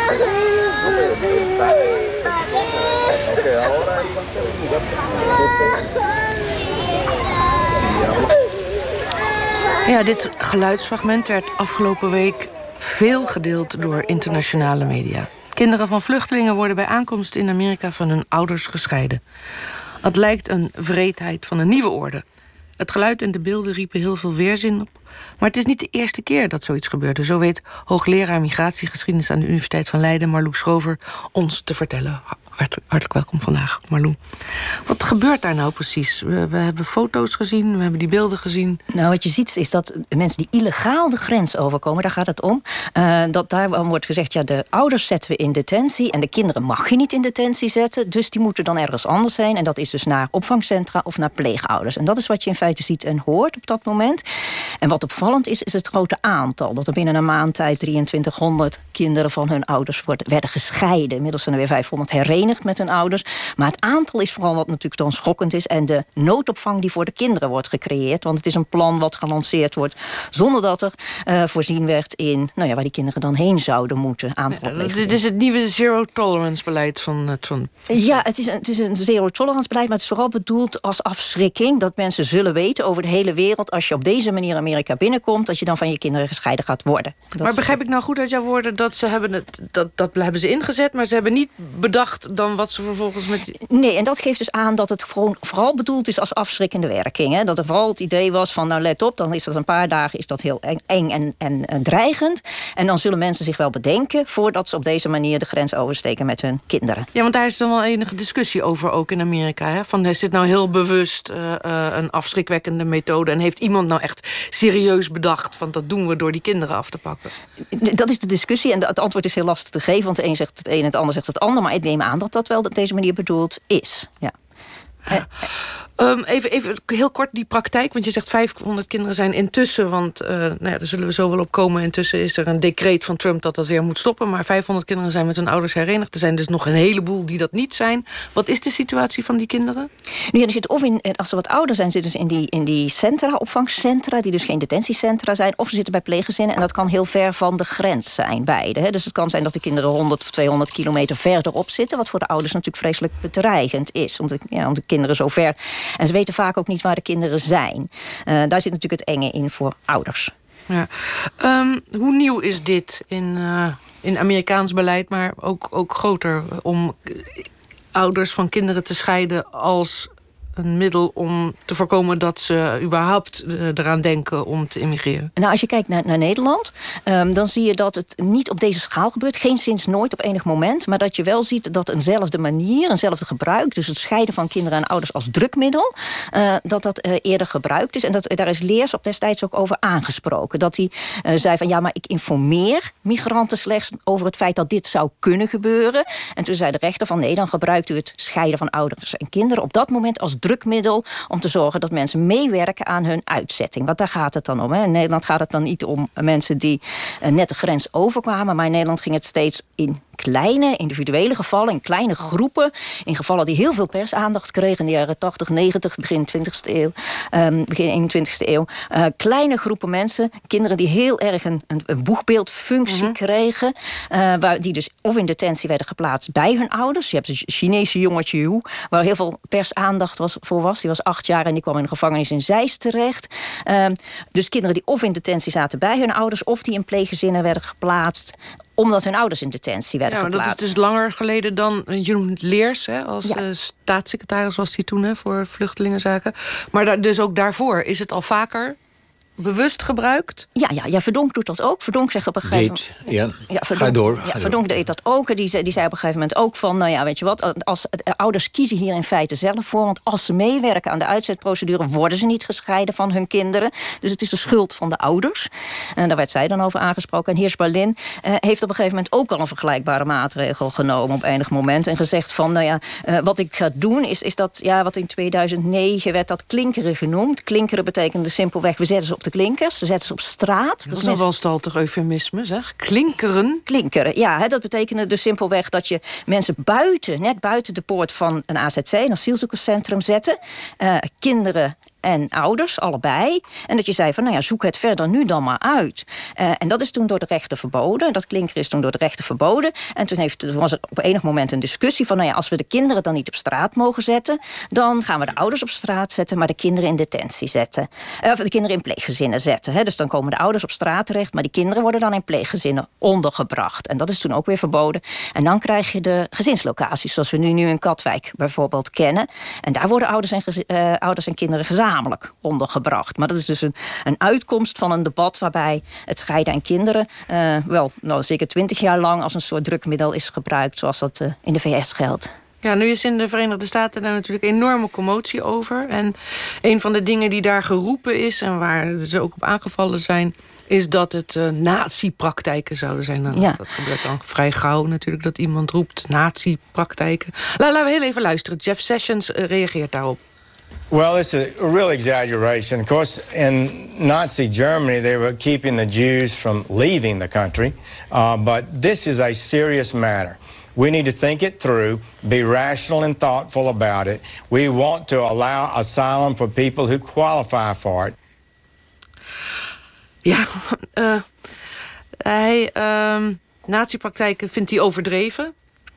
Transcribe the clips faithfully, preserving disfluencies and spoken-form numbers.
Ja, dit geluidsfragment werd afgelopen week veel gedeeld door internationale media. Kinderen van vluchtelingen worden bij aankomst in Amerika van hun ouders gescheiden. Het lijkt een wreedheid van een nieuwe orde. Het geluid en de beelden riepen heel veel weerzin op. Maar het is niet de eerste keer dat zoiets gebeurde. Zo weet hoogleraar migratiegeschiedenis aan de Universiteit van Leiden, Marloes Schrover, ons te vertellen. Hartelijk, hartelijk welkom vandaag, Marloes. Wat gebeurt daar nou precies? We, we hebben foto's gezien, we hebben die beelden gezien. Nou, wat je ziet is dat mensen die illegaal de grens overkomen, daar gaat het om. Uh, dat daar wordt gezegd, ja, de ouders zetten we in detentie en de kinderen mag je niet in detentie zetten. Dus die moeten dan ergens anders heen. En dat is dus naar opvangcentra of naar pleegouders. En dat is wat je in feite ziet en hoort op dat moment. En wat opvallend is, is het grote aantal. Dat er binnen een maand tijd drieëntwintighonderd kinderen van hun ouders worden, werden gescheiden. Inmiddels zijn er weer vijfhonderd herenigd met hun ouders. Maar het aantal is vooral wat natuurlijk dan schokkend is. En de noodopvang die voor de kinderen wordt gecreëerd. Want het is een plan wat gelanceerd wordt zonder dat er uh, voorzien werd in, nou ja, waar die kinderen dan heen zouden moeten. Aantal ja, dit is het nieuwe zero-tolerance beleid van uh, Trump. Ja, het is, een, het is een zero-tolerance beleid, maar het is vooral bedoeld als afschrikking. Dat mensen zullen weten over de hele wereld, als je op deze manier Amerika binnenkomt, dat je dan van je kinderen gescheiden gaat worden. Dat maar begrijp ik nou goed uit jouw woorden dat ze hebben het, dat, dat hebben ze ingezet, maar ze hebben niet bedacht dan wat ze vervolgens met... Nee, en dat geeft dus aan dat het vooral bedoeld is als afschrikkende werking. Hè? Dat er vooral het idee was van, nou let op, dan is dat een paar dagen is dat heel eng, eng en, en, en dreigend. En dan zullen mensen zich wel bedenken voordat ze op deze manier de grens oversteken met hun kinderen. Ja, want daar is dan wel enige discussie over, ook in Amerika. Hè? Van, is dit nou heel bewust uh, uh, een afschrikwekkende methode? En heeft iemand nou echt serieus bedacht van, dat doen we door die kinderen af te pakken? Dat is de discussie en het antwoord is heel lastig te geven, want de een zegt het een en het ander zegt het ander. Maar ik neem aan dat dat wel op deze manier bedoeld is. Ja. Ja. Um, even, even heel kort die praktijk, want je zegt vijfhonderd kinderen zijn intussen, want uh, nou ja, daar zullen we zo wel op komen. Intussen is er een decreet van Trump dat dat weer moet stoppen, maar vijfhonderd kinderen zijn met hun ouders herenigd. Er zijn dus nog een heleboel die dat niet zijn. Wat is de situatie van die kinderen? Nu, ja, er zitten of in, als ze wat ouder zijn, zitten ze in die, in die centra, opvangcentra, die dus geen detentiecentra zijn, of ze zitten bij pleeggezinnen en dat kan heel ver van de grens zijn, beide. Hè. Dus het kan zijn dat de kinderen honderd of tweehonderd kilometer verderop zitten, wat voor de ouders natuurlijk vreselijk bedreigend is, om de, ja, om de kinderen zo ver. En ze weten vaak ook niet waar de kinderen zijn. Uh, daar zit natuurlijk het enge in voor ouders. Ja. Um, hoe nieuw is dit in, uh, in Amerikaans beleid, maar ook, ook groter, om ouders van kinderen te scheiden als een middel om te voorkomen dat ze überhaupt uh, eraan denken om te immigreren? Nou, als je kijkt naar, naar Nederland, um, dan zie je dat het niet op deze schaal gebeurt. Geen sinds nooit op enig moment. Maar dat je wel ziet dat eenzelfde manier, eenzelfde gebruik, dus het scheiden van kinderen en ouders als drukmiddel, uh, dat dat uh, eerder gebruikt is. En dat, daar is Leers op destijds ook over aangesproken. Dat hij uh, zei van, ja, maar ik informeer migranten slechts over het feit dat dit zou kunnen gebeuren. En toen zei de rechter van, nee, dan gebruikt u het scheiden van ouders en kinderen op dat moment als drukmiddel om te zorgen dat mensen meewerken aan hun uitzetting. Want daar gaat het dan om. Hè. In Nederland gaat het dan niet om mensen die uh, net de grens overkwamen, maar in Nederland ging het steeds in kleine, individuele gevallen, in kleine groepen, in gevallen die heel veel persaandacht kregen in de jaren tachtig, negentig, begin twintigste eeuw, um, begin eenentwintigste eeuw. Uh, kleine groepen mensen, kinderen die heel erg een, een, een boegbeeldfunctie mm-hmm. kregen, uh, waar die dus of in detentie werden geplaatst bij hun ouders. Je hebt een Chinese jongetje Hu, waar heel veel persaandacht was, voor was. Die was acht jaar en die kwam in een gevangenis in Zeist terecht. Uh, dus kinderen die of in detentie zaten bij hun ouders, of die in pleeggezinnen werden geplaatst, omdat hun ouders in detentie werden ja, geplaatst. Dat is dus langer geleden dan Jeroen Leers, hè, als ja. uh, staatssecretaris was hij toen, hè, voor vluchtelingenzaken. Maar daar, dus ook daarvoor is het al vaker bewust gebruikt? Ja, ja, ja, Verdonk doet dat ook. Verdonk zegt op een gegeven moment... Ja, ja Verdonk, ga door. Ja, Verdonk deed dat ook. Die, die zei op een gegeven moment ook van, nou ja, weet je wat, als, ouders kiezen hier in feite zelf voor, want als ze meewerken aan de uitzetprocedure, worden ze niet gescheiden van hun kinderen. Dus het is de schuld van de ouders. En daar werd zij dan over aangesproken. En Heers Berlin uh, heeft op een gegeven moment ook al een vergelijkbare maatregel genomen op enig moment en gezegd van, nou ja, uh, wat ik ga doen is, is dat, ja, wat in tweeduizend negen werd dat klinkeren genoemd. Klinkeren betekende simpelweg, we zetten ze op de klinkers, ze zetten ze op straat. Dat, dat is nog wel een staltig eufemisme, zeg. Klinkeren? Klinkeren, ja. Hè, dat betekende dus simpelweg dat je mensen buiten, net buiten de poort van een A Z C, een asielzoekerscentrum, zetten. Uh, kinderen en ouders, allebei. En dat je zei van, nou ja, zoek het verder nu dan maar uit. Uh, en dat is toen door de rechter verboden. Dat klinker is toen door de rechter verboden. En toen heeft, was er op enig moment een discussie van, nou ja, als we de kinderen dan niet op straat mogen zetten, dan gaan we de ouders op straat zetten, maar de kinderen in detentie zetten. Uh, of de kinderen in pleeggezinnen zetten. Hè. Dus dan komen de ouders op straat terecht, maar die kinderen worden dan in pleeggezinnen ondergebracht. En dat is toen ook weer verboden. En dan krijg je de gezinslocaties, zoals we nu, nu in Katwijk bijvoorbeeld kennen. En daar worden ouders en, gez- uh, ouders en kinderen gezamenlijk ondergebracht. Maar dat is dus een, een uitkomst van een debat waarbij het scheiden aan kinderen uh, wel nou, zeker twintig jaar lang als een soort drukmiddel is gebruikt, zoals dat uh, in de V S geldt. Ja, nu is in de Verenigde Staten daar natuurlijk enorme commotie over. En een van de dingen die daar geroepen is en waar ze ook op aangevallen zijn, is dat het uh, nazi-praktijken zouden zijn. Nou, ja. Dat gebeurt dan vrij gauw natuurlijk, dat iemand roept nazi-praktijken. La, laten we heel even luisteren. Jeff Sessions uh, reageert daarop. Well, it's a real exaggeration. Of course, in Nazi Germany, they were keeping the Jews from leaving the country. Uh, but this is a serious matter. We need to think it through, be rational and thoughtful about it. We want to allow asylum for people who qualify for it. Ja, uh, hij, uh, nazi-praktijken vindt hij overdreven.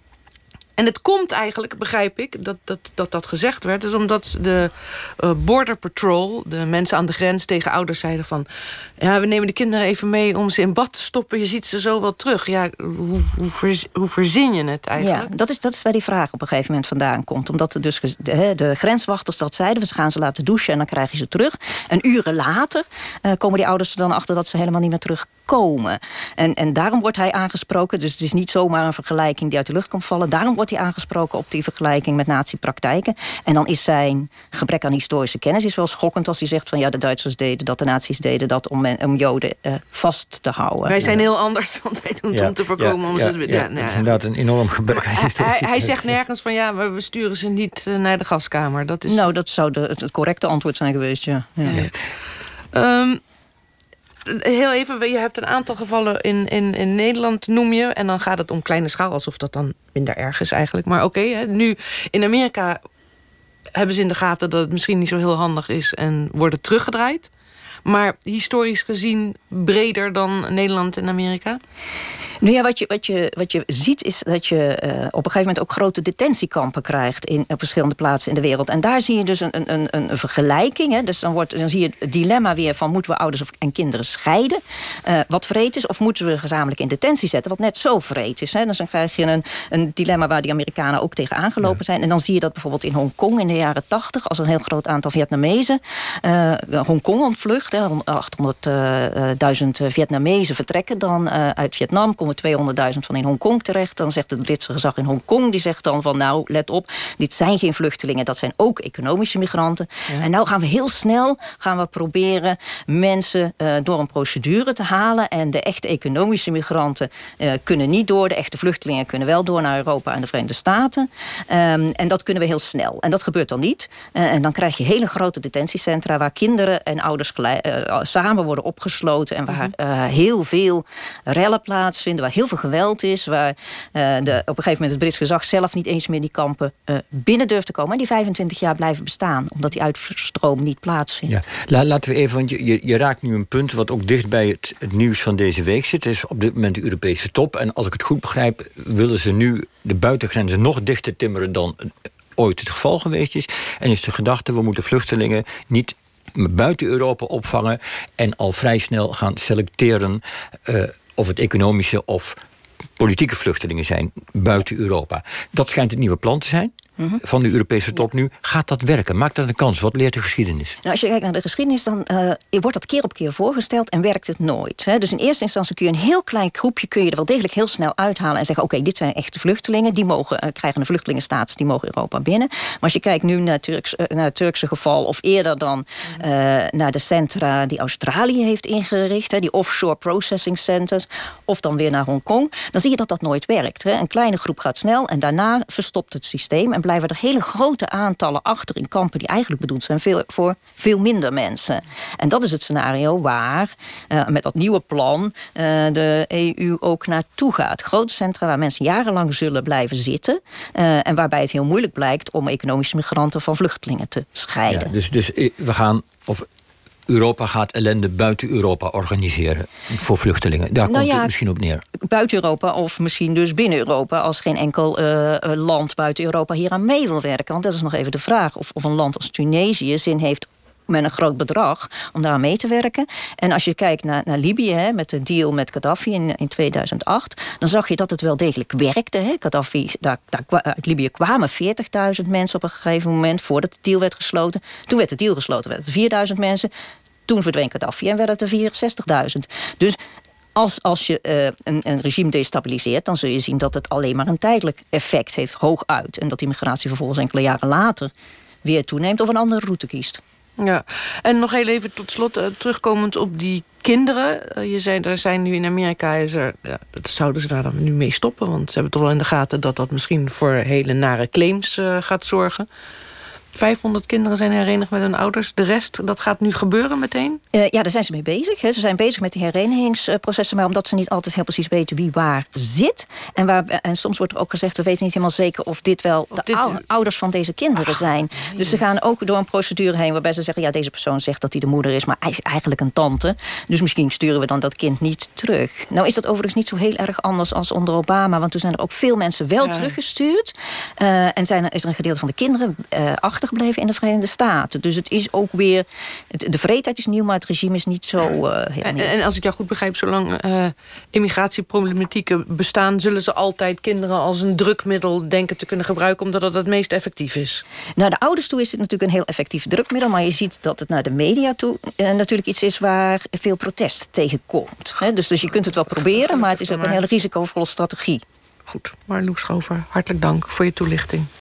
En het komt eigenlijk, begrijp ik, dat dat, dat, dat gezegd werd, dus omdat de uh, Border Patrol, de mensen aan de grens, tegen ouders zeiden van, ja, we nemen de kinderen even mee om ze in bad te stoppen, je ziet ze zo wel terug. Ja, hoe, hoe, verz, hoe verzin je het eigenlijk? Ja, dat is, dat is waar die vraag op een gegeven moment vandaan komt. Omdat er dus de, de grenswachters dat zeiden, we gaan ze laten douchen en dan krijg je ze terug. En uren later uh, komen die ouders er dan achter dat ze helemaal niet meer terugkomen. En, en daarom wordt hij aangesproken, dus het is niet zomaar een vergelijking die uit de lucht komt vallen. Daarom wordt hij aangesproken op die vergelijking met nazi-praktijken. En dan is zijn gebrek aan historische kennis is wel schokkend als hij zegt van ja, de Duitsers deden dat, de nazi's deden dat om, men, om Joden uh, vast te houden. Wij zijn heel anders, want wij doen het ja, om te voorkomen. Ja, om ja, ze, ja, ja, ja, nou, het is inderdaad een enorm gebrek aan historische hij, hij zegt nergens van ja, we sturen ze niet uh, naar de gaskamer. Dat is... Nou, dat zou de, het, het correcte antwoord zijn geweest, ja. ja. ja. Um, Heel even, je hebt een aantal gevallen in, in, in Nederland, noem je. En dan gaat het om kleine schaal, alsof dat dan minder erg is eigenlijk. Maar oké, okay, nu in Amerika hebben ze in de gaten dat het misschien niet zo heel handig is en worden teruggedraaid. Maar historisch gezien breder dan Nederland en Amerika? Nou ja, wat je, wat je, wat je ziet is dat je uh, op een gegeven moment ook grote detentiekampen krijgt in uh, verschillende plaatsen in de wereld. En daar zie je dus een, een, een, een vergelijking. Hè. Dus dan, wordt, dan zie je het dilemma weer van moeten we ouders of, en kinderen scheiden? Uh, wat vreed is, of moeten we gezamenlijk in detentie zetten? Wat net zo vreed is. Hè. Dus dan krijg je een, een dilemma waar die Amerikanen ook tegen aangelopen zijn. En dan zie je dat bijvoorbeeld in Hongkong in de jaren tachtig, als een heel groot aantal Vietnamezen uh, Hongkong ontvlucht. achthonderdduizend Vietnamezen vertrekken dan uh, uit Vietnam. tweehonderdduizend van in Hongkong terecht. Dan zegt het Britse gezag in Hongkong, die zegt dan van nou, let op, dit zijn geen vluchtelingen, dat zijn ook economische migranten. Ja. En nou gaan we heel snel gaan we proberen mensen uh, door een procedure te halen en de echte economische migranten uh, kunnen niet door, de echte vluchtelingen kunnen wel door naar Europa en de Verenigde Staten. Um, en dat kunnen we heel snel. En dat gebeurt dan niet. Uh, en dan krijg je hele grote detentiecentra waar kinderen en ouders gelijk, uh, samen worden opgesloten en waar uh, heel veel rellen plaatsvinden, waar heel veel geweld is, waar uh, de, op een gegeven moment het Brits gezag zelf niet eens meer die kampen uh, binnen durft te komen. En die vijfentwintig jaar blijven bestaan, omdat die uitstroom niet plaatsvindt. Ja. La, laten we even, want je, je, je raakt nu een punt wat ook dicht bij het, het nieuws van deze week zit. Het is op dit moment de Europese top. En als ik het goed begrijp, willen ze nu de buitengrenzen nog dichter timmeren dan ooit het geval geweest is. En is de gedachte, we moeten vluchtelingen niet buiten Europa opvangen en al vrij snel gaan selecteren uh, of het economische of politieke vluchtelingen zijn buiten Europa. Dat schijnt het nieuwe plan te zijn. Mm-hmm. Van de Europese top nu. Gaat dat werken? Maakt dat een kans? Wat leert de geschiedenis? Nou, als je kijkt naar de geschiedenis, dan uh, wordt dat keer op keer voorgesteld en werkt het nooit. Hè? Dus in eerste instantie kun je een heel klein groepje kun je er wel degelijk heel snel uithalen en zeggen, oké, okay, dit zijn echte vluchtelingen, die mogen, uh, krijgen een vluchtelingenstatus, die mogen Europa binnen. Maar als je kijkt nu naar, Turks, uh, naar het Turkse geval, of eerder dan uh, naar de centra die Australië heeft ingericht, hè, die offshore processing centers, of dan weer naar Hongkong, dan zie je dat dat nooit werkt. Hè? Een kleine groep gaat snel en daarna verstopt het systeem en blijven er hele grote aantallen achter in kampen die eigenlijk bedoeld zijn veel, voor veel minder mensen. En dat is het scenario waar uh, met dat nieuwe plan uh, de E U ook naartoe gaat. Grote centra waar mensen jarenlang zullen blijven zitten uh, en waarbij het heel moeilijk blijkt om economische migranten van vluchtelingen te scheiden. Ja, dus, dus we gaan... Of Europa gaat ellende buiten Europa organiseren voor vluchtelingen. Daar nou komt ja, het misschien op neer. Buiten Europa of misschien dus binnen Europa, als geen enkel uh, land buiten Europa hier aan mee wil werken. Want dat is nog even de vraag of, of een land als Tunesië zin heeft met een groot bedrag om daar aan mee te werken. En als je kijkt naar, naar Libië, hè, met de deal met Gaddafi in, in tweeduizend acht... dan zag je dat het wel degelijk werkte. Hè. Gaddafi, daar, daar, uit Libië kwamen veertigduizend mensen op een gegeven moment voordat de deal werd gesloten. Toen werd de deal gesloten, werd het vierduizend mensen. Toen verdween Gaddafi en werd het er vierenzestigduizend. Dus als, als je uh, een, een regime destabiliseert, dan zul je zien dat het alleen maar een tijdelijk effect heeft, hooguit. En dat die migratie vervolgens enkele jaren later weer toeneemt of een andere route kiest. Ja, en nog heel even tot slot, uh, terugkomend op die kinderen. Uh, je zei, er zijn nu in Amerika, is er, ja, dat zouden ze daar dan nu mee stoppen? Want ze hebben toch wel in de gaten dat dat misschien voor hele nare claims uh, gaat zorgen. vijfhonderd kinderen zijn herenigd met hun ouders. De rest, dat gaat nu gebeuren meteen? Uh, ja, daar zijn ze mee bezig. Hè. Ze zijn bezig met die herenigingsprocessen, maar omdat ze niet altijd heel precies weten wie waar zit. En, waar, en soms wordt er ook gezegd, we weten niet helemaal zeker of dit wel of de dit... ou- ouders van deze kinderen Ach, zijn. Nee, dus ze gaan ook door een procedure heen waarbij ze zeggen, ja, deze persoon zegt dat hij de moeder is, maar hij is eigenlijk een tante. Dus misschien sturen we dan dat kind niet terug. Nou is dat overigens niet zo heel erg anders als onder Obama, want toen zijn er ook veel mensen wel ja. teruggestuurd. Uh, en zijn er, is er een gedeelte van de kinderen uh, achtergebleven in de Verenigde Staten. Dus het is ook weer, het, de vreedheid is nieuw, maar het regime is niet zo uh, heel en, nieuw. En als ik jou goed begrijp, zolang uh, immigratieproblematieken bestaan, zullen ze altijd kinderen als een drukmiddel denken te kunnen gebruiken, omdat het het meest effectief is? Naar de ouders toe is het natuurlijk een heel effectief drukmiddel, maar je ziet dat het naar de media toe uh, natuurlijk iets is waar veel protest tegen komt. He, dus, dus je kunt het wel proberen, maar het is ook een hele risicovolle strategie. Goed, Marloes Schover, hartelijk dank voor je toelichting.